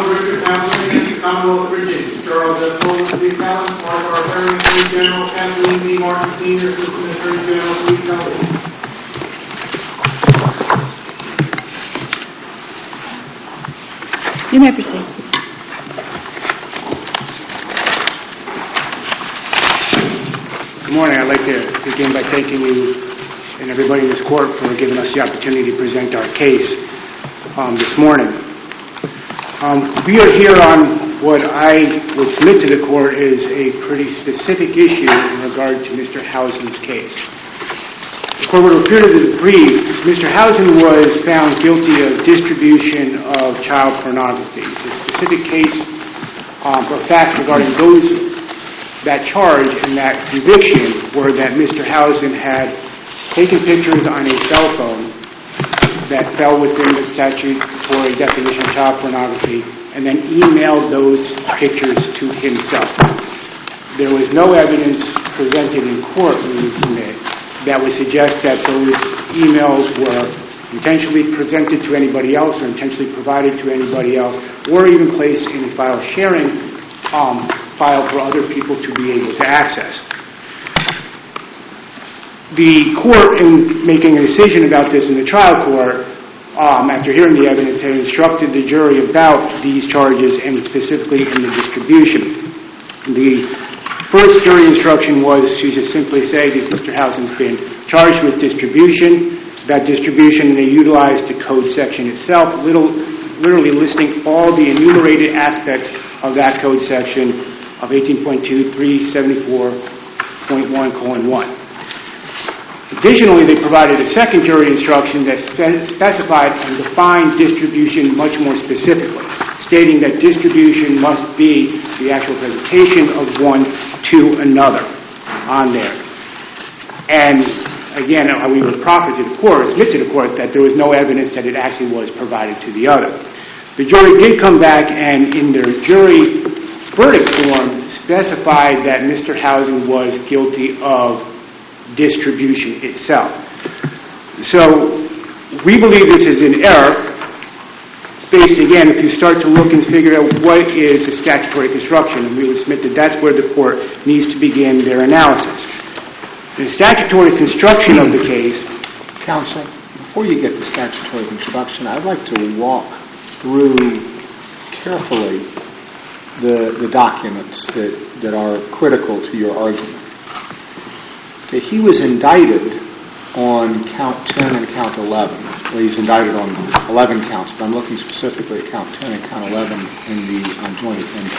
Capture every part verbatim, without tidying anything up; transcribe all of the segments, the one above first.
Donald Richard Hamilton against the Commonwealth of Virginia. Charles F. Fuller for the appellant, Mark R. Perry, Attorney General, Kathleen B. Martin, Senior Assistant Attorney General, please come forward. You may proceed. Good morning. I'd like to begin by thanking you and everybody in this court for giving us the opportunity to present our case um, this morning. Um, we are here on what I would submit to the court is a pretty specific issue in regard to Mister Housen's case. The court would appear to the brief. Mister Housen was found guilty of distribution of child pornography. The specific case um, or facts regarding those that charge and that conviction were that Mister Housen had taken pictures on a cell phone that fell within the statutory definition of child pornography and then emailed those pictures to himself. There was no evidence presented in court, we would submit, that would suggest that those emails were intentionally presented to anybody else or intentionally provided to anybody else or even placed in a file sharing um, file for other people to be able to access. The court, in making a decision about this in the trial court, um, after hearing the evidence, had instructed the jury about these charges and specifically in the distribution. The first jury instruction was to just simply say that Mister Housen's been charged with distribution. That distribution, they utilized the code section itself, little, literally listing all the enumerated aspects of that code section of eighteen point two three seventy-four point one colon one. Additionally, they provided a second jury instruction that spe- specified and defined distribution much more specifically, stating that distribution must be the actual presentation of one to another on there. And again, we would proffer to the court, submit to the court, that there was no evidence that it actually was provided to the other. The jury did come back and in their jury verdict form specified that Mister Housen was guilty of distribution itself. So we believe this is an error based, again, if you start to look and figure out what is a statutory construction, and we would submit that that's where the court needs to begin their analysis. The statutory construction of the case... Counsel, before you get to statutory construction, I'd like to walk through carefully the, the documents that, that are critical to your argument. Okay, he was indicted on count ten and count eleven. Well, he's indicted on eleven counts, but I'm looking specifically at count ten and count eleven in the uh, joint appendix.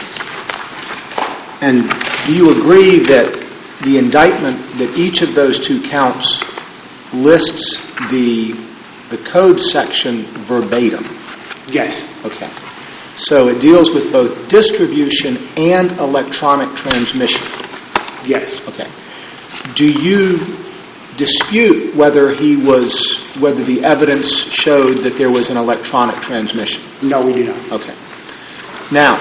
And do you agree that the indictment, that each of those two counts lists the the code section verbatim? Yes. Okay. So it deals with both distribution and electronic transmission? Yes. Okay. Do you dispute whether he was, whether the evidence showed that there was an electronic transmission? No, we do not. Okay. Now,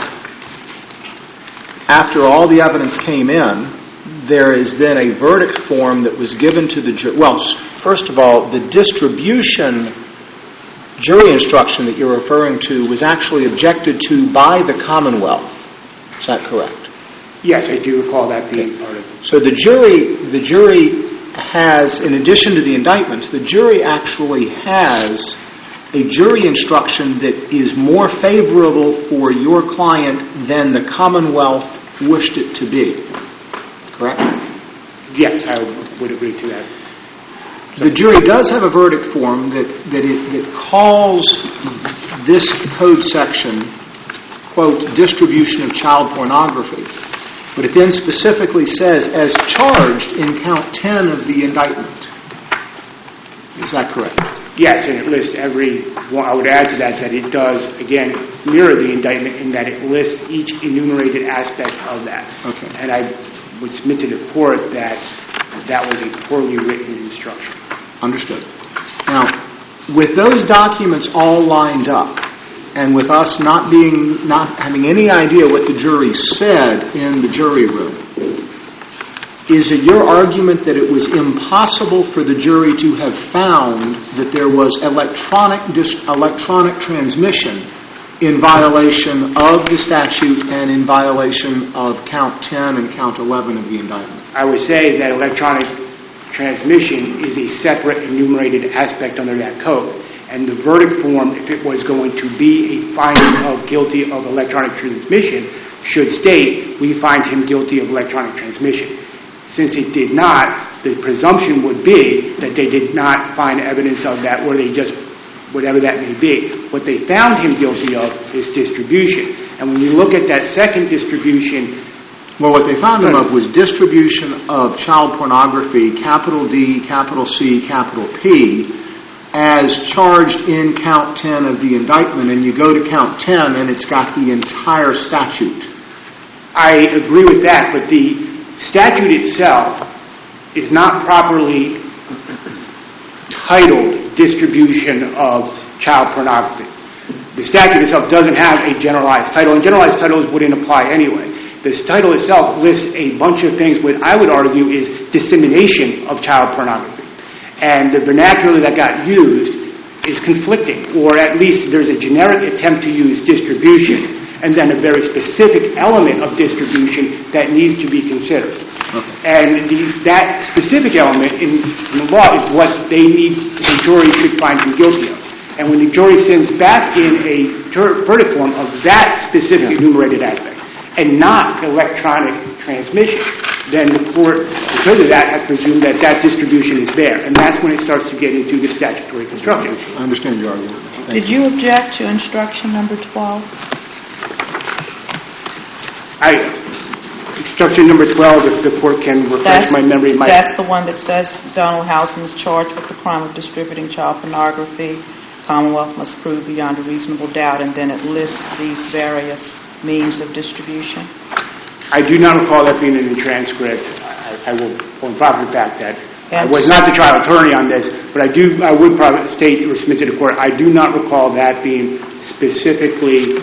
after all the evidence came in, there is then a verdict form that was given to the jury. Well, first of all, the distribution jury instruction that you're referring to was actually objected to by the Commonwealth. Is that correct? Yes, I do recall that being okay. Part of it. So the jury, the jury has, in addition to the indictments, the jury actually has a jury instruction that is more favorable for your client than the Commonwealth wished it to be. Correct? Yes, I would agree to that. The jury does have a verdict form that, that, it, that calls this code section, quote, distribution of child pornography. But it then specifically says, as charged in count ten of the indictment. Is that correct? Yes, and it lists every one. I would add to that that it does, again, mirror the indictment in that it lists each enumerated aspect of that. Okay. And I would submit to the court that that was a poorly written instruction. Understood. Now, with those documents all lined up, and with us not being, not having any idea what the jury said in the jury room, is it your argument that it was impossible for the jury to have found that there was electronic dis- electronic transmission in violation of the statute and in violation of count ten and count eleven of the indictment? I would say that electronic transmission is a separate enumerated aspect under that code. And the verdict form, if it was going to be a finding of guilty of electronic transmission, should state, we find him guilty of electronic transmission. Since it did not, the presumption would be that they did not find evidence of that, or they just, whatever that may be. What they found him guilty of is distribution. And when you look at that second distribution, well, what they found him of was distribution of child pornography, capital D, capital C, capital P, as charged in count ten of the indictment. And you go to count ten, and it's got the entire statute. I agree with that, but the statute itself is not properly titled distribution of child pornography. The statute itself doesn't have a generalized title, and generalized titles wouldn't apply anyway. This title itself lists a bunch of things, what I would argue is dissemination of child pornography. And the vernacular that got used is conflicting, or at least there's a generic attempt to use distribution, and then a very specific element of distribution that needs to be considered. Okay. And the, that specific element in, in the law is what they need, the jury should find him guilty of. And when the jury sends back in a ter- verdict form of that specific yeah. enumerated aspect, and not electronic transmission, then the court, because of that, has presumed that that distribution is there. And that's when it starts to get into the statutory construction. I understand your argument. Thank Did you. you object to instruction number twelve? I, instruction number twelve, if the court can refresh that's, my memory. My that's the one that says Donald Housen is charged with the crime of distributing child pornography. Commonwealth must prove beyond a reasonable doubt, and then it lists these various means of distribution. I do not recall that being in the transcript. I, I will, will probably back that. And I was not the trial attorney on this, but I do. I would probably state or submit to the court. I do not recall that being specifically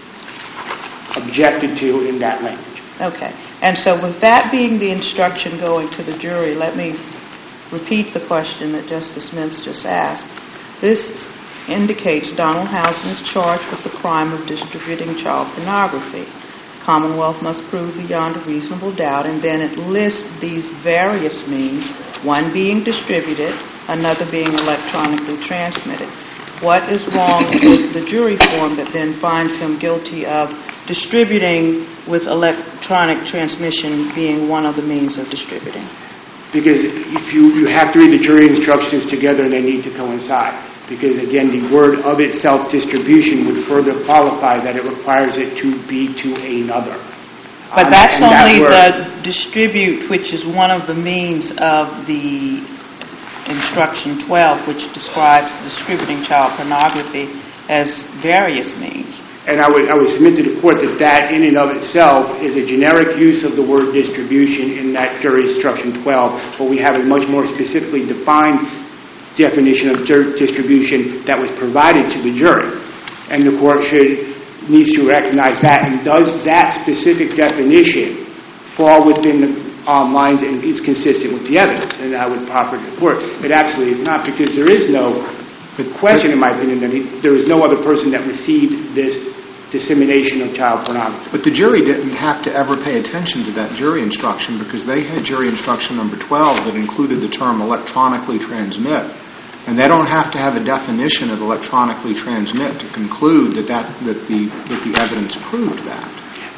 objected to in that language. Okay. And so with that being the instruction going to the jury, let me repeat the question that Justice Mintz just asked. This indicates Donald Housen is charged with the crime of distributing child pornography. Commonwealth must prove beyond a reasonable doubt, and then it lists these various means, one being distributed, another being electronically transmitted. What is wrong with the jury form that then finds him guilty of distributing with electronic transmission being one of the means of distributing? Because if you, you have to read the jury instructions together and they need to coincide. Because, again, the word of itself, distribution, would further qualify that it requires it to be to another. But um, that's only that the distribute, which is one of the means of the instruction twelve, which describes distributing child pornography as various means. And I would, I would submit to the court that that in and of itself is a generic use of the word distribution in that jury instruction twelve, but we have a much more specifically defined definition of distribution that was provided to the jury. And the court should needs to recognize that. And does that specific definition fall within the um, lines and is consistent with the evidence? And I would proffer to the court it absolutely is not, because there is no question, in my opinion, that he, there is no other person that received this dissemination of child pornography. But the jury didn't have to ever pay attention to that jury instruction, because they had jury instruction number twelve that included the term electronically transmit. And they don't have to have a definition of electronically transmit to conclude that, that, that, the, that the evidence proved that.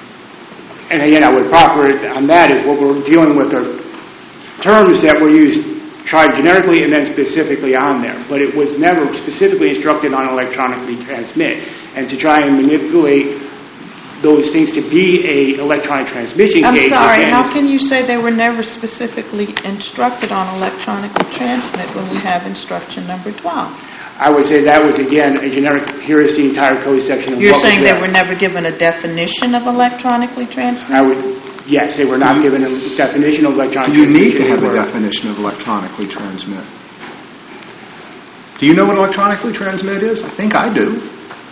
And again, I would proffer on that is what we're dealing with are terms that were used, tried generically and then specifically on there. But it was never specifically instructed on electronically transmit. And to try and manipulate those things to be a electronic transmission I'm case. sorry, how can you say they were never specifically instructed on electronically transmit when we have instruction number twelve? I would say that was, again, a generic, here is the entire code section. Of You're what saying was they were never given a definition of electronically transmit? I would, yes, they were not given a definition of electronic Do you transmission. need to have a definition of electronically transmit? Do you know what electronically transmit is? I think I do.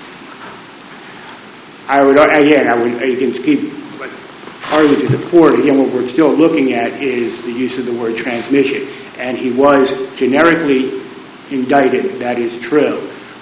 I would, again, I would, again, keep arguing to the court, again, what we're still looking at is the use of the word transmission. And he was generically indicted, that is true.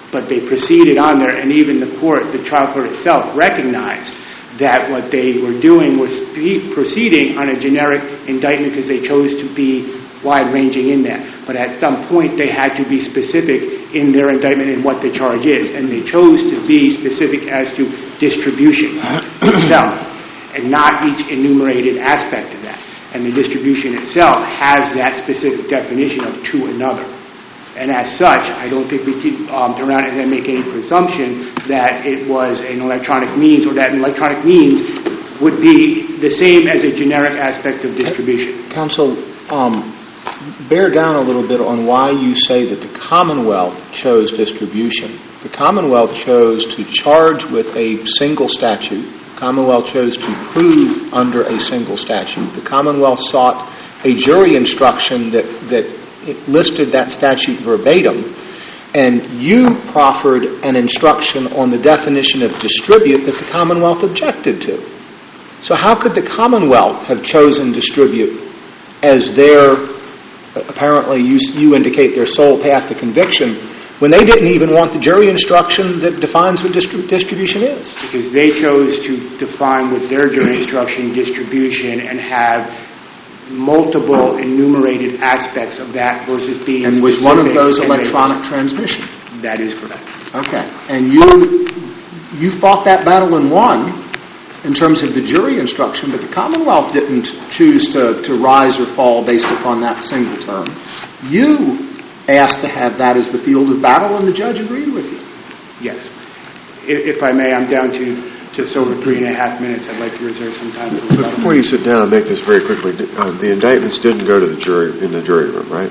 But they proceeded on there, and even the court, the trial court itself, recognized that what they were doing was proceeding on a generic indictment because they chose to be wide-ranging in that. But at some point, they had to be specific in their indictment and what the charge is, and they chose to be specific as to distribution itself, and not each enumerated aspect of that. And the distribution itself has that specific definition of to another. And as such, I don't think we can um, turn around and then make any presumption that it was an electronic means or that an electronic means would be the same as a generic aspect of distribution. Counsel, um, bear down a little bit on why you say that the Commonwealth chose distribution. The Commonwealth chose to charge with a single statute. The Commonwealth chose to prove under a single statute. The Commonwealth sought a jury instruction that, that it listed that statute verbatim, and you proffered an instruction on the definition of distribute that the Commonwealth objected to. So how could the Commonwealth have chosen distribute as their, apparently you, you indicate their sole path to conviction, when they didn't even want the jury instruction that defines what distri- distribution is? Because they chose to define with their jury instruction distribution and have multiple enumerated aspects of that versus being and was one of those electronic transmission. That is correct. Okay. And you you fought that battle and won in terms of the jury instruction, but the Commonwealth didn't choose to, to rise or fall based upon that single term. You asked to have that as the field of battle, and the judge agreed with you. Yes. If, if I may, I'm down to just over three and a half minutes. I'd like to reserve some time for rebuttal. Before you sit down and make this very quickly, uh, the indictments didn't go to the jury in the jury room, right?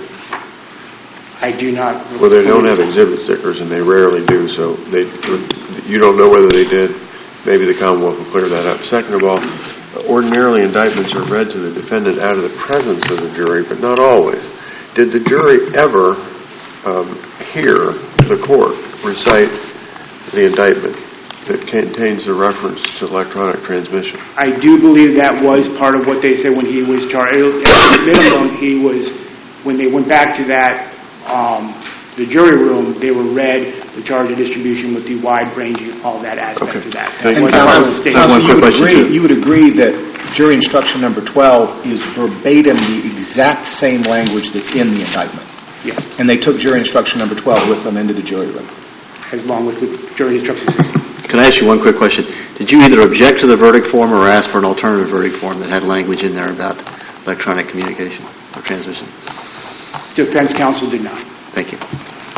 I do not. Well, they don't have exhibit stickers, and they rarely do, so they, you don't know whether they did. Maybe the Commonwealth will clear that up. Second of all, ordinarily indictments are read to the defendant out of the presence of the jury, but not always. Did the jury ever um, hear the court recite the indictment that contains the reference to electronic transmission? I do believe that was part of what they said when he was charged. At minimum, he was, when they went back to that, um, the jury room, they were read the charge of distribution with the wide-ranging of all that aspect okay. of that. Thank that you. was One quick question, agree, too. you would agree that jury instruction number twelve is verbatim the exact same language that's in the indictment? Yes. And they took jury instruction number twelve with them into the jury room? As long with, with jury instruction sixteen. Can I ask you one quick question? Did you either object to the verdict form or ask for an alternative verdict form that had language in there about electronic communication or transmission? Defense counsel did not. Thank you.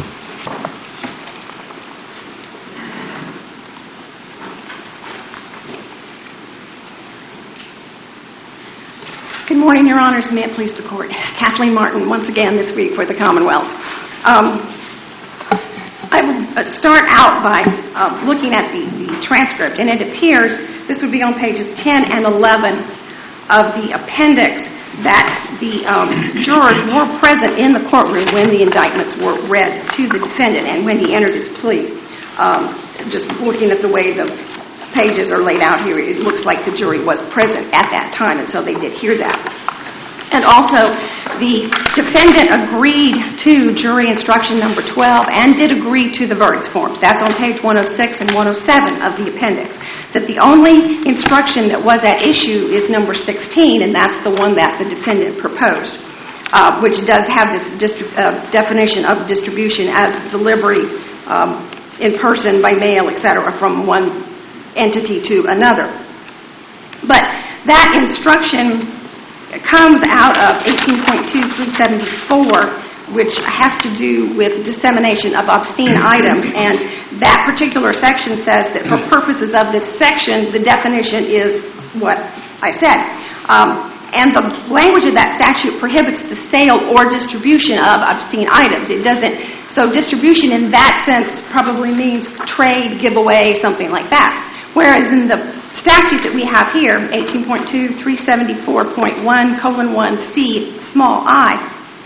Good morning, Your Honors. May it please the Court. Kathleen Martin, once again this week for the Commonwealth. Um, I will start out by uh, looking at the, the transcript, and it appears, this would be on pages ten and eleven of the appendix, that the um, jurors were present in the courtroom when the indictments were read to the defendant and when he entered his plea. Um, just looking at the way the pages are laid out here, it looks like the jury was present at that time, and so they did hear that. And also, the defendant agreed to jury instruction number twelve and did agree to the verdict forms. That's on page one oh six and one oh seven of the appendix. That the only instruction that was at issue is number sixteen, and that's the one that the defendant proposed, uh, which does have this distri- uh, definition of distribution as delivery um, in person, by mail, et cetera, from one entity to another. But that instruction comes out of eighteen point two three seventy-four, which has to do with dissemination of obscene items, and that particular section says that for purposes of this section, the definition is what I said. Um, and the language of that statute prohibits the sale or distribution of obscene items. It doesn't, so distribution in that sense probably means trade, giveaway, something like that. Whereas in the statute that we have here, eighteen point two three seventy-four point one colon one C small I,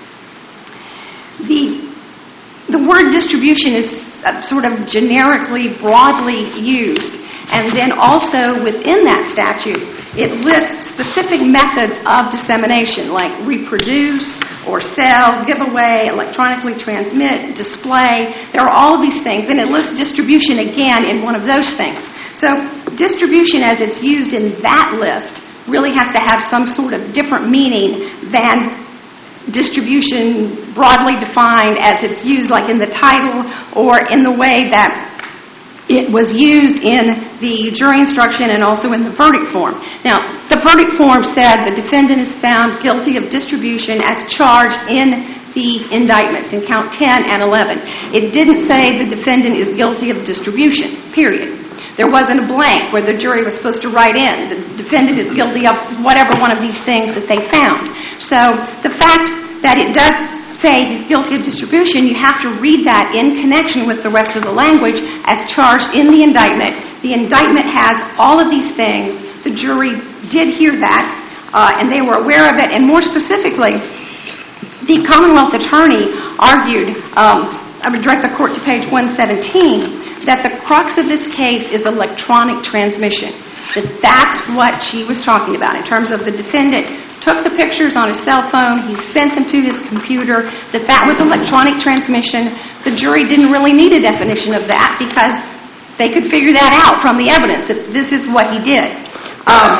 the the word distribution is uh, sort of generically, broadly used, And then also within that statute, it lists specific methods of dissemination, like reproduce or sell, give away, electronically transmit, display. There are all of these things, and it lists distribution again in one of those things. So distribution as it's used in that list really has to have some sort of different meaning than distribution broadly defined as it's used like in the title or in the way that it was used in the jury instruction and also in the verdict form. Now, the verdict form said the defendant is found guilty of distribution as charged in the indictments in count ten and eleven. It didn't say the defendant is guilty of distribution, period. There wasn't a blank where the jury was supposed to write in, the defendant is guilty of whatever one of these things that they found. So the fact that it does say he's guilty of distribution, you have to read that in connection with the rest of the language as charged in the indictment. The indictment has all of these things. The jury did hear that, uh, and they were aware of it. And more specifically, the Commonwealth attorney argued, um, I would direct the court to page one seventeen, that the crux of this case is electronic transmission. That that's what she was talking about in terms of the defendant took the pictures on his cell phone, he sent them to his computer, that that was electronic transmission. The jury didn't really need a definition of that because they could figure that out from the evidence, that this is what he did. Um,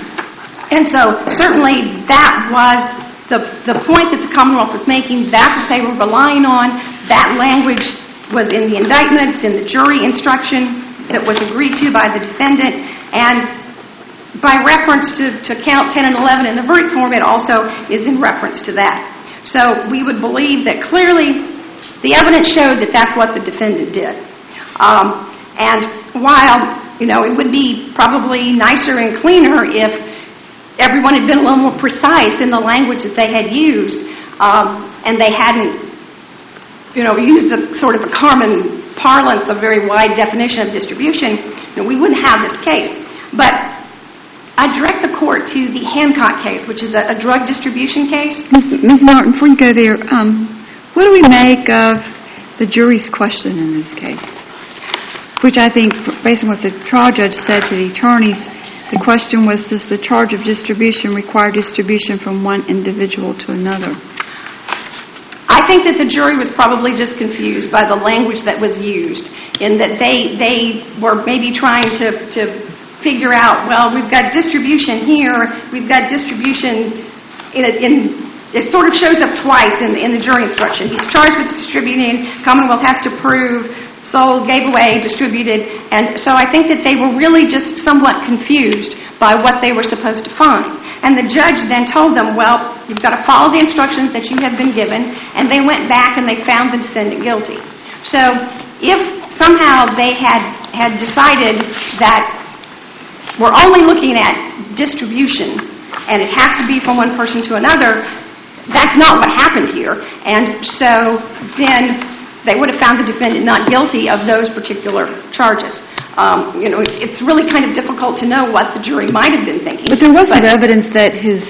and so certainly that was the, the point that the Commonwealth was making. That's what they were relying on. That language was in the indictments, in the jury instruction that was agreed to by the defendant, and by reference to, to count ten and eleven in the verdict form, it also is in reference to that. So we would believe that clearly the evidence showed that that's what the defendant did. Um, and while, you know, it would be probably nicer and cleaner if everyone had been a little more precise in the language that they had used, um, and they hadn't, you know, used a sort of a common parlance, a very wide definition of distribution, you know, we wouldn't have this case. But I direct the court to the Hancock case, which is a, a drug distribution case. Miz Martin, before you go there, um, what do we make of the jury's question in this case? Which I think, based on what the trial judge said to the attorneys, the question was, does the charge of distribution require distribution from one individual to another? I think that the jury was probably just confused by the language that was used, in that they they were maybe trying to, to figure out, well, we've got distribution here, we've got distribution in, a, in it sort of shows up twice in, in the jury instruction. He's charged with distributing, Commonwealth has to prove, sold, gave away, distributed, and so I think that they were really just somewhat confused by what they were supposed to find. And the judge then told them, well, you've got to follow the instructions that you have been given, and they went back and they found the defendant guilty. So if somehow they had, had decided that we're only looking at distribution and it has to be from one person to another, that's not what happened here. And so then they would have found the defendant not guilty of those particular charges. Um, you know, it's really kind of difficult to know what the jury might have been thinking. But there was some evidence that his,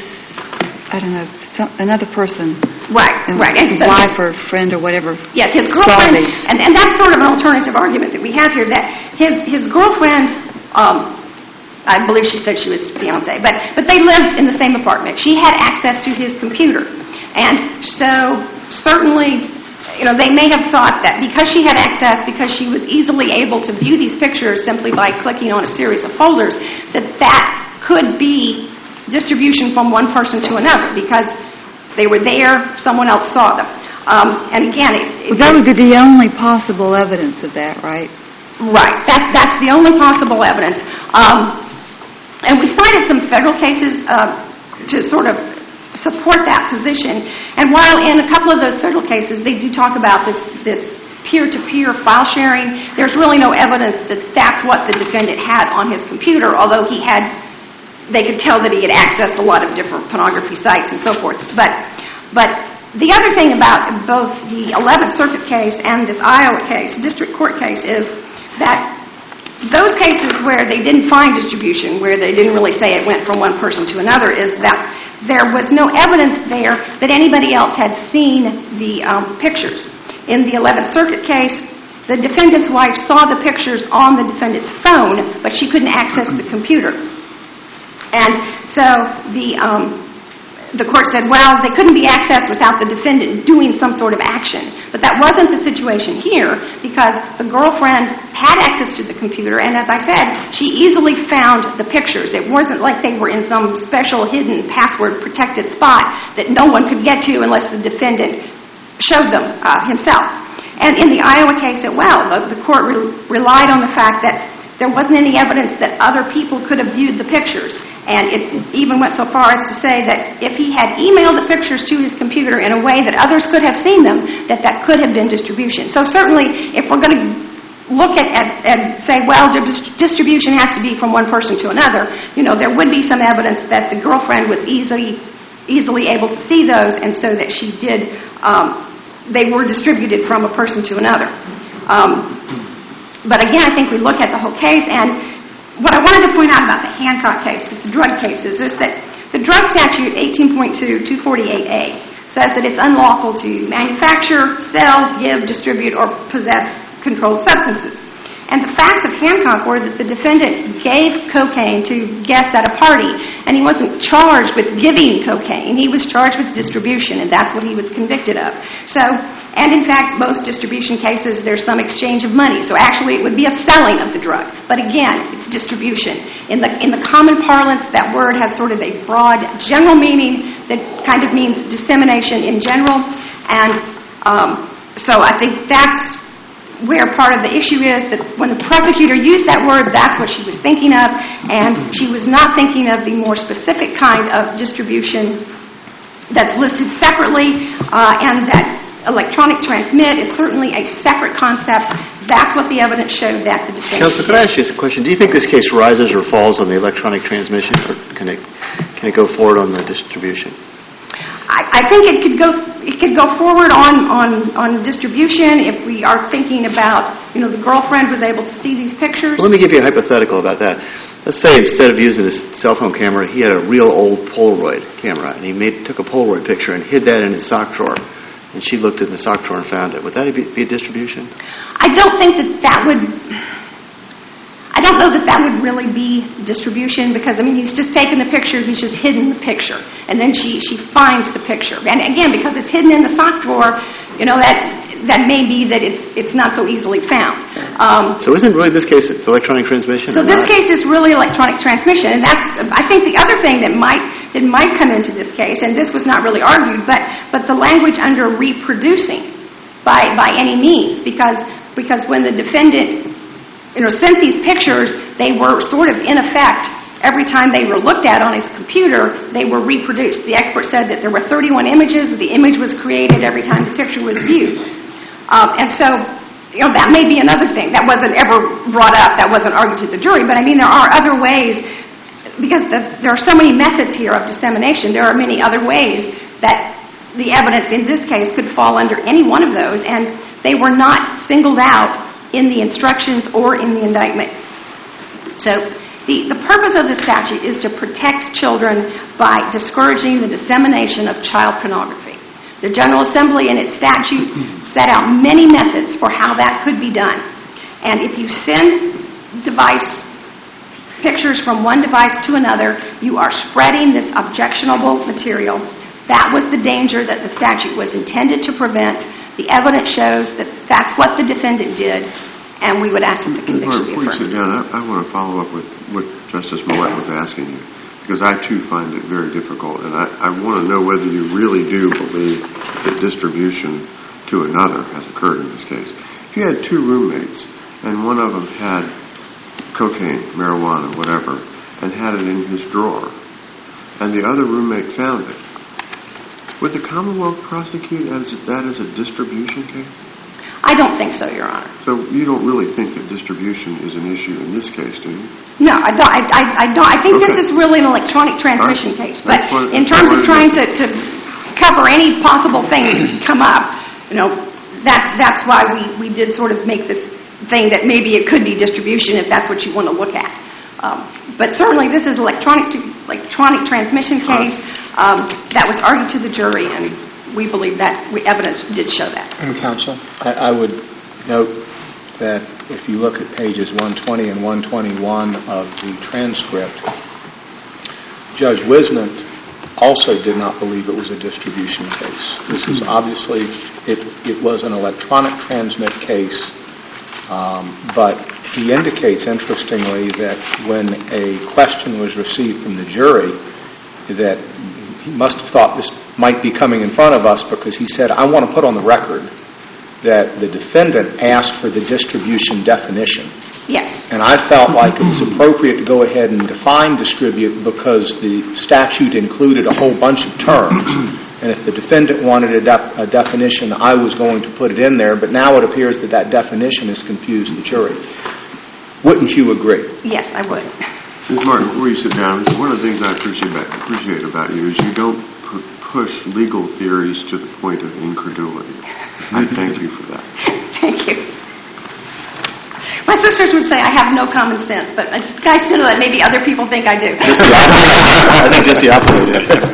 I don't know, some, another person, right, um, right, his so wife or friend or whatever, yes, his girlfriend, and, and that's sort of an alternative argument that we have here, that his his girlfriend, um, I believe she said she was fiancé, but but they lived in the same apartment. She had access to his computer, and so certainly, you know, they may have thought that because she had access, because she was easily able to view these pictures simply by clicking on a series of folders, that that could be distribution from one person to another because they were there, someone else saw them. Um, and again, it, it, well, that would be the only possible evidence of that, right? Right. That's that's the only possible evidence. Um, and we cited some federal cases uh, to sort of support that position. And while in a couple of those federal cases they do talk about this this peer-to-peer file sharing, there's really no evidence that that's what the defendant had on his computer, although he had, they could tell that he had accessed a lot of different pornography sites and so forth. But but the other thing about both the eleventh Circuit case and this Iowa case, district court case, is that those cases where they didn't find distribution, where they didn't really say it went from one person to another, is that there was no evidence there that anybody else had seen the um, pictures. In the eleventh Circuit case, the defendant's wife saw the pictures on the defendant's phone, but she couldn't access the computer. And so the um, the court said, well, they couldn't be accessed without the defendant doing some sort of action. But that wasn't the situation here, because the girlfriend had access to the computer, and as I said, she easily found the pictures. It wasn't like they were in some special hidden password-protected spot that no one could get to unless the defendant showed them uh, himself. And in the Iowa case as well, the, the court re- relied on the fact that there wasn't any evidence that other people could have viewed the pictures. And it even went so far as to say that if he had emailed the pictures to his computer in a way that others could have seen them, that that could have been distribution. So certainly, if we're going to look at, at and say, well, dis- distribution has to be from one person to another, you know, there would be some evidence that the girlfriend was easily easily able to see those, and so that she did, um, they were distributed from a person to another. Um, but again, I think we look at the whole case, and what I wanted to point out about the Hancock case, this drug cases, is that the drug statute eighteen point two, two forty-eight A says that it's unlawful to manufacture, sell, give, distribute, or possess controlled substances. And the facts of Hancock were that the defendant gave cocaine to guests at a party, and he wasn't charged with giving cocaine. He was charged with distribution, and that's what he was convicted of. So, and in fact, most distribution cases, there's some exchange of money. So actually, it would be a selling of the drug. But again, it's distribution. In the in the common parlance, that word has sort of a broad general meaning that kind of means dissemination in general. And um, so I think that's where part of the issue is, that when the prosecutor used that word, that's what she was thinking of, and she was not thinking of the more specific kind of distribution that's listed separately, uh, and that electronic transmit is certainly a separate concept. That's what the evidence showed that the defendant Counsel, could I ask you a question? Do you think this case rises or falls on the electronic transmission, or can it can it go forward on the distribution? I, I think it could go it could go forward on, on, on distribution if we are thinking about, you know, the girlfriend was able to see these pictures. Well, let me give you a hypothetical about that. Let's say instead of using his cell phone camera, he had a real old Polaroid camera, and he made, took a Polaroid picture and hid that in his sock drawer, and she looked in the sock drawer and found it. Would that be, be a distribution? I don't think that that would... I don't know that that would really be distribution, because, I mean, he's just taken the picture, he's just hidden the picture, and then she, she finds the picture. And again, because it's hidden in the sock drawer, you know, that that may be that it's it's not so easily found. Um, so isn't really this case electronic transmission? So this not? case is really electronic transmission, and that's, I think, the other thing that might that might come into this case, and this was not really argued, but but the language under reproducing by by any means, because because when the defendant, you know, sent these pictures, they were sort of in effect, every time they were looked at on his computer, they were reproduced. The expert said that there were thirty-one images, the image was created every time the picture was viewed. Um, and so, you know, that may be another thing. That wasn't ever brought up, that wasn't argued to the jury, but I mean, there are other ways, because the, there are so many methods here of dissemination, there are many other ways that the evidence in this case could fall under any one of those, and they were not singled out in the instructions or in the indictment. So the, the purpose of the statute is to protect children by discouraging the dissemination of child pornography. The General Assembly in its statute set out many methods for how that could be done. And if you send device pictures from one device to another, you are spreading this objectionable material. That was the danger that the statute was intended to prevent. The evidence shows that that's what the defendant did, and we would ask that the conviction be affirmed. Before you sit down, I, I want to follow up with what Justice Millett was asking you, because I, too, find it very difficult, and I, I want to know whether you really do believe that distribution to another has occurred in this case. If you had two roommates, and one of them had cocaine, marijuana, whatever, and had it in his drawer, and the other roommate found it, would the Commonwealth prosecute as that as a distribution case? I don't think so, Your Honor. So you don't really think that distribution is an issue in this case, do you? No, I don't. I, I, I don't. I think okay. this is really an electronic transmission right. case. But what, in terms of trying to, to cover any possible things that come up, you know, that's that's why we, we did sort of make this thing that maybe it could be distribution if that's what you want to look at. Um, but certainly this is electronic electronic transmission case um, that was argued to the jury, and we believe that we, evidence did show that. And counsel, I, I would note that if you look at pages one twenty and one twenty-one of the transcript, Judge Wisnant also did not believe it was a distribution case. This is obviously, it, it was an electronic transmit case, um, but he indicates, interestingly, that when a question was received from the jury, that he must have thought this might be coming in front of us, because he said, I want to put on the record that the defendant asked for the distribution definition. Yes. And I felt like it was appropriate to go ahead and define distribute because the statute included a whole bunch of terms. And if the defendant wanted a, def- a definition, I was going to put it in there, but now it appears that that definition has confused the jury. Wouldn't you agree? Yes, I would. Miz Martin, before you sit down, one of the things I appreciate about, appreciate about you is you don't pu- push legal theories to the point of incredulity. I thank you for that. Thank you. My sisters would say I have no common sense, but it's nice to know that maybe other people think I do. Just the opposite. I think just the opposite.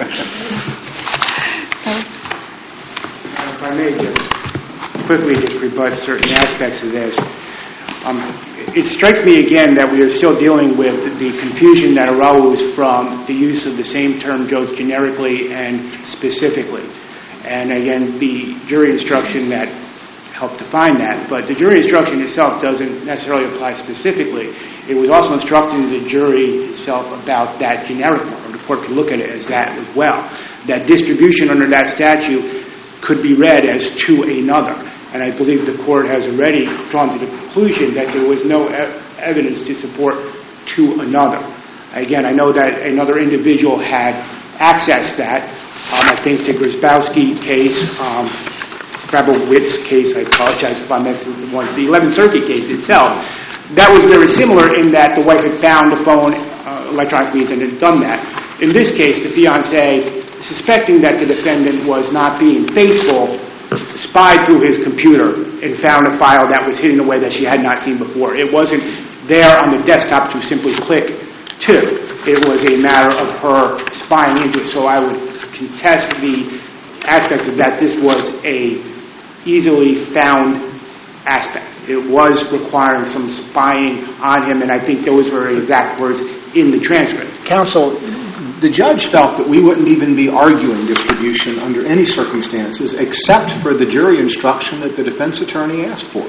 If I may just quickly just rebut certain aspects of this. Um, it strikes me again that we are still dealing with the confusion that arose from the use of the same term both generically and specifically. And again, the jury instruction that helped define that, but the jury instruction itself doesn't necessarily apply specifically. It was also instructing the jury itself about that generic form. The court could look at it as that as well. That distribution under that statute could be read as to another. And I believe the court has already drawn to the conclusion that there was no e- evidence to support to another. Again, I know that another individual had accessed that. Um, I think the Grzybowski case, um, Grabowitz case, I apologize if I messed with the one, the eleventh Circuit case itself, that was very similar in that the wife had found the phone uh, electronically and had done that. In this case, the fiancé, suspecting that the defendant was not being faithful, spied through his computer and found a file that was hidden away that she had not seen before. It wasn't there on the desktop to simply click to. It was a matter of her spying into it. So I would contest the aspect of that this was a easily found aspect. It was requiring some spying on him, and I think those were exact words in the transcript. Counsel, the judge felt that we wouldn't even be arguing distribution under any circumstances except for the jury instruction that the defense attorney asked for.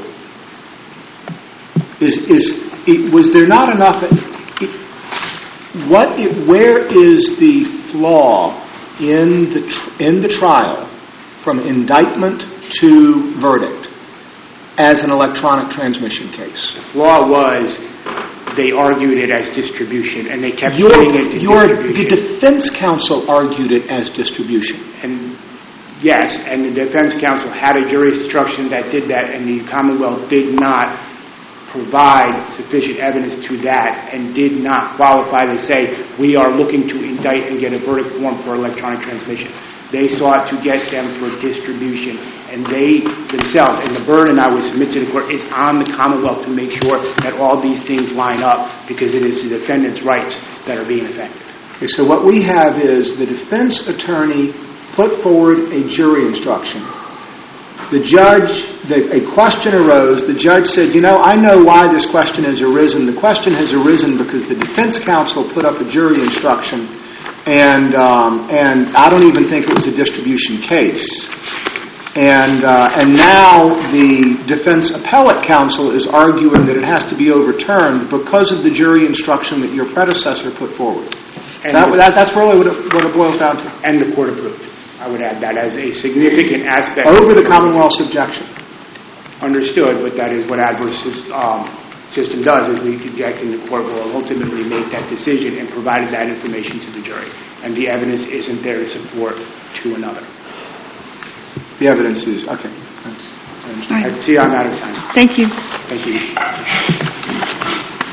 Is is it, was there not enough? It, what? It, where is the flaw in the tr- in the trial from indictment to verdict as an electronic transmission case? The flaw was they argued it as distribution, and they kept your, putting it to your, distribution. The defense counsel argued it as distribution. And yes, and the defense counsel had a jury instruction that did that, and the Commonwealth did not provide sufficient evidence to that and did not qualify to say, we are looking to indict and get a verdict form for electronic transmission. They sought to get them for distribution, and they themselves, and the burden I would submit to the court is on the Commonwealth to make sure that all these things line up, because it is the defendant's rights that are being affected. Okay, so what we have is the defense attorney put forward a jury instruction. The judge, the, a question arose. The judge said, you know, I know why this question has arisen. The question has arisen because the defense counsel put up a jury instruction, and um, and I don't even think it was a distribution case. And uh, and now the defense appellate counsel is arguing that it has to be overturned because of the jury instruction that your predecessor put forward. And that, the, that, that's really what it, what it boils down to. And the court approved. I would add that as a significant aspect. Over the Commonwealth's objection. Understood, but that is what adverse um, system does, is we object and the court will ultimately make that decision and provide that information to the jury. And the evidence isn't there to support to another. The evidence is, okay. Thanks. I All right. I see I'm out of time. Thank you. Thank you.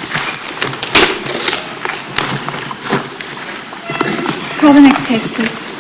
Call the next case, please.